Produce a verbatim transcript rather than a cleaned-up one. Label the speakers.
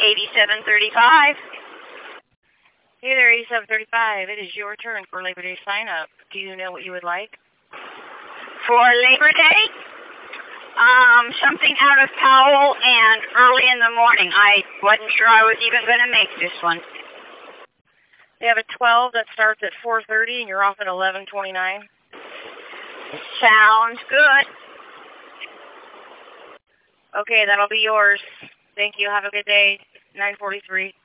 Speaker 1: eighty-seven thirty-five.
Speaker 2: Hey there, eighty-seven thirty-five. It is your turn for Labor Day sign-up. Do you know what you would like?
Speaker 1: For Labor Day? Um, something out of Powell and early in the morning. I wasn't sure I was even going to make this one.
Speaker 2: They have a twelve that starts at four thirty and you're off at eleven twenty-nine.
Speaker 1: Sounds good.
Speaker 2: Okay, that'll be yours. Thank you. Have a good day. nine forty-three.